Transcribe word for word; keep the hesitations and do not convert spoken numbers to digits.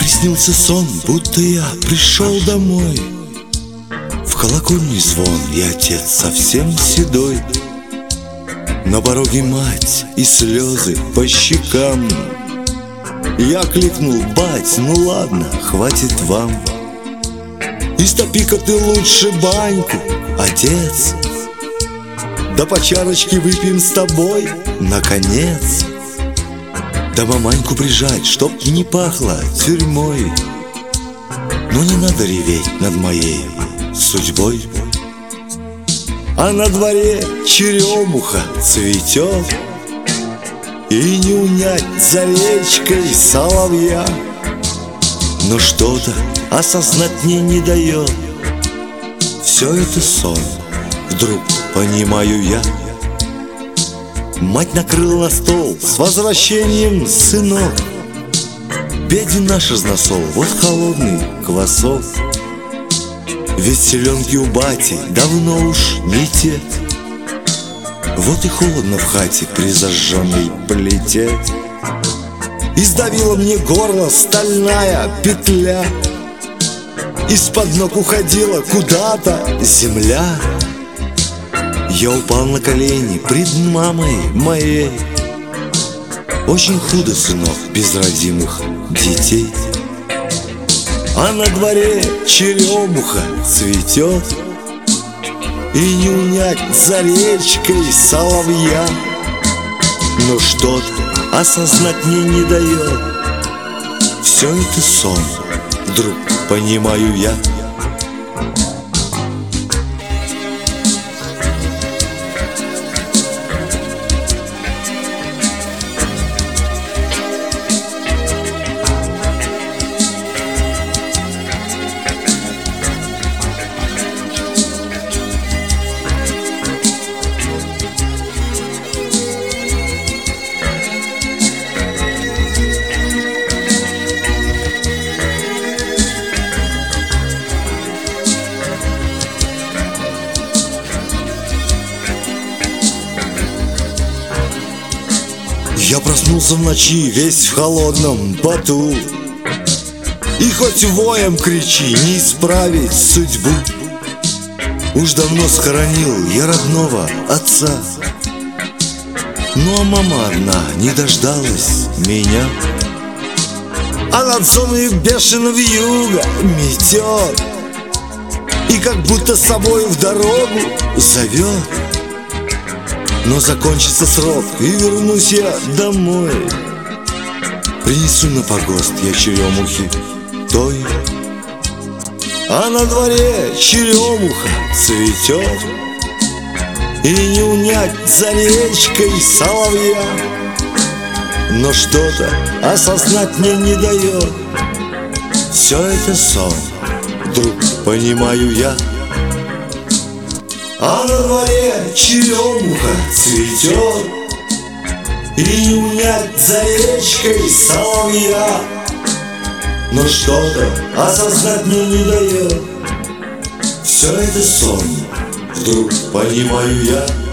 приснился сон, будто я пришел домой. В колокольный звон, и отец совсем седой. На пороге мать и слезы по щекам. Я кликнул: бать, ну ладно, хватит вам. Истопи-ка ты лучше баньку, отец. Да по чарочке выпьем с тобой, наконец. Да маманьку прижать, чтоб не пахло тюрьмой. Но не надо реветь над моей судьбой. А на дворе черемуха цветет, и не унять за речкой соловья. Но что-то осознать мне не дает. Все это сон, вдруг понимаю я. Мать накрыла на стол: с возвращением, сынок. Беден наш разносол, вот холодный квасок. Ведь селенки у бати давно уж не те. Вот и холодно в хате при зажженной плите. И сдавила мне горло стальная петля. Из-под ног уходила куда-то земля. Я упал на колени пред мамой моей. Очень худо, сынок, без родимых детей. А на дворе черемуха цветет, и не унять за речкой соловья. Но что-то осознать мне не дает. Все это сон, вдруг понимаю я. Я проснулся в ночи, весь в холодном поту. И хоть воем кричи, не исправить судьбу. Уж давно схоронил я родного отца. Ну а мама одна не дождалась меня. А над зоной бешено вьюга метет, и как будто с собой в дорогу зовет. Но закончится срок, и вернусь я домой. Принесу на погост я черемухи той. А на дворе черемуха цветет, и не унять за речкой соловья. Но что-то осознать мне не дает. Все это сон, вдруг понимаю я. А на дворе черемуха цветет, и не унять за речкой соловья. Но что-то осознать мне не дает. Все это сон, вдруг понимаю я.